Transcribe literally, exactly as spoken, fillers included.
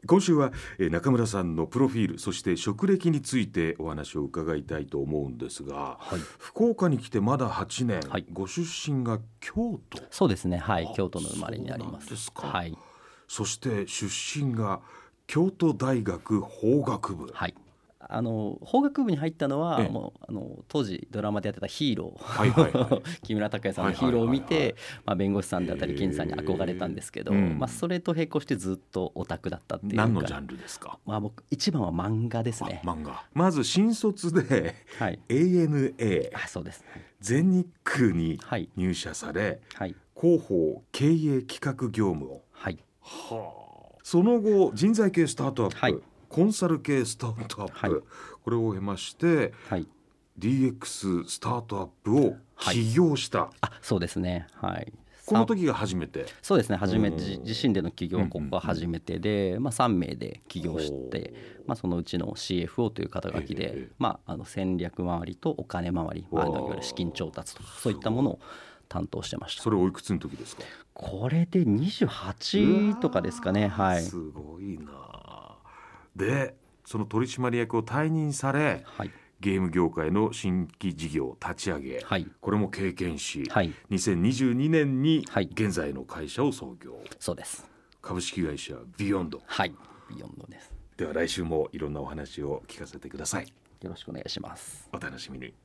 今週は中村さんのプロフィール、そして職歴についてお話を伺いたいと思うんですが、はい、福岡に来てまだはちねん、はい、ご出身が京都。 そうですね、はい、京都の生まれになります。 そうなんですか。 はい、 そして出身が京都大学法学部。 はい、あの法学部に入ったのはもうあの当時ドラマでやってたヒーロー、 はいはいはい、 木村拓哉さんのヒーローを見て、はいはいはいはい、まあ、弁護士さんだったり検事さんに憧れたんですけど、うん、まあ、それと並行してずっとオタクだったっていうか。 何のジャンルですか？ まあ、僕一番は漫画ですね。 漫画。まず新卒で、はい、エーエヌエー、 あ、そうです、 全日空に入社され、はい、広報経営企画業務を、はい、はあ、その後人材系スタートアップ、はい、コンサル系スタートアップ、はい、これを経まして、はい、ディーエックス スタートアップを起業した、はい、 あ、そうですね、はい、 この時が初めて。 そうですね、初めて、自身での起業はここが初めてで、うんうん、まあ、さんめいで起業して、まあ、そのうちの シーエフオー という肩書きで、まあ、あの戦略回りとお金回り、まあ、いわゆる資金調達とかそういったものを担当してました。 それおいくつの時ですか？ これでにじゅうはちとかですかね。はい、 すごいな。でその取締役を退任され、はい、ゲーム業界の新規事業を立ち上げ、はい、これも経験し、はい、にせんにじゅうにねんに現在の会社を創業、はい、 そうです。 株式会社ビヨンド。 はい、ビヨンドです。 では来週もいろんなお話を聞かせてください。 よろしくお願いします。 お楽しみに。